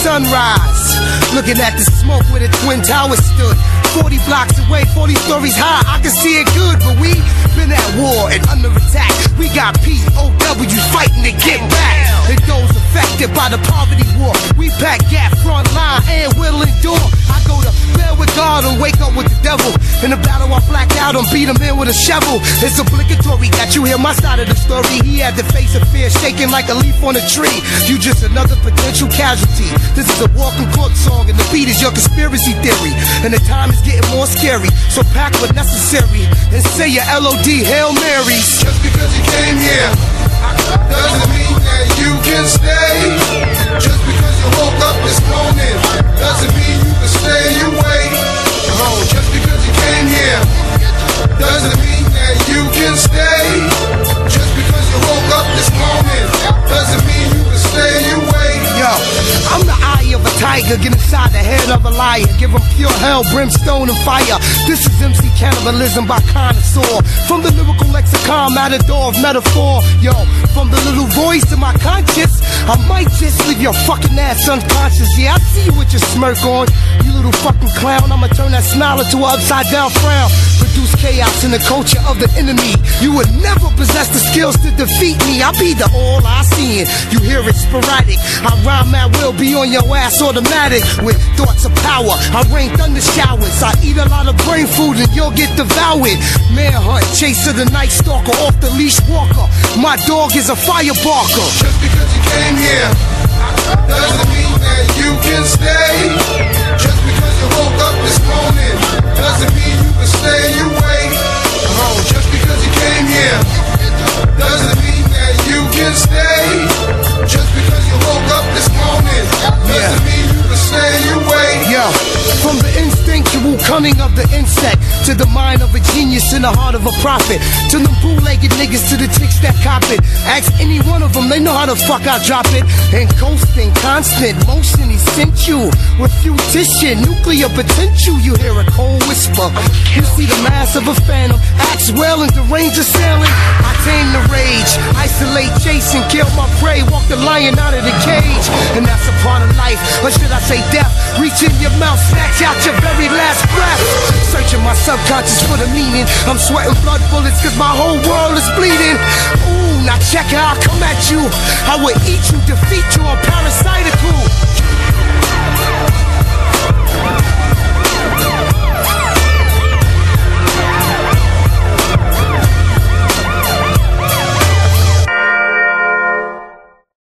sunrise. Looking at the smoke where the Twin Towers stood. 40 blocks away, 40 stories high, I can see it good, but we been at war and under attack. We got POW fighting to get back. And those affected by the poverty war, we pack gas, front line, and will endure. I go to bed with God and wake up with the devil. In the battle I black out and beat him in with a shovel. It's obligatory that you hear my side of the story. He had the face of fear shaking like a leaf on a tree. You just another potential casualty. This is a walking court song and the beat is your conspiracy theory. And the time is getting more scary, so pack what necessary and say your LOD Hail Marys. Just because you came here doesn't mean that you can stay. Just because you woke up this morning doesn't mean you can stay away. Oh, just because you came here doesn't mean that you can stay. Just because you woke up this morning doesn't mean you can stay away. Yo, I'm the eye of a tiger, get inside the head of a liar. Give him pure hell, brimstone and fire. This is MC Cannibalism by Connoisseur. From the lyrical lexicon, matador of metaphor. Yo, from the little voice in my conscience, I might just leave your fucking ass unconscious. Yeah, I see you with your smirk on, you little fucking clown. I'ma turn that smile into an upside down frown. Produce chaos in the culture of the enemy. You would never possess the skills to defeat me. I be the all I see. You hear it sporadic. I rhyme at will, be on your ass automatic. With thoughts of power, I rain thunder showers. I eat a lot of brain food and you'll get devoured. Manhunt, chaser the night stalker, off the leash walker. My dog is a fire barker. Just because you came here doesn't mean that you can stay. Just because you woke up this morning doesn't mean you can stay away. Oh, just because you came here doesn't mean that you can stay. Just because you woke up this morning doesn't mean you can stay away. Yo, from the instinctual cunning of the insect to the mind of a genius in the heart of a prophet, to the bootlegged niggas, to the chicks that cop it. Ask any one of them, they know how the fuck I drop it. And coasting, constant motion, essential. With fusion, nuclear potential, you hear a cold whisper. You see the mass of a phantom, axe well and deranged assailant. I tame the rage, isolate, chase and kill my prey. Walk the lion out of the cage, and that's a part of life, or should I say death. Reach in your mouth, snatch out your very last breath. Searching my subconscious for the meaning. I'm sweating blood bullets cause my whole world is bleeding. Ooh, now check how I come at you. I will eat you, defeat you, I'm parasitical.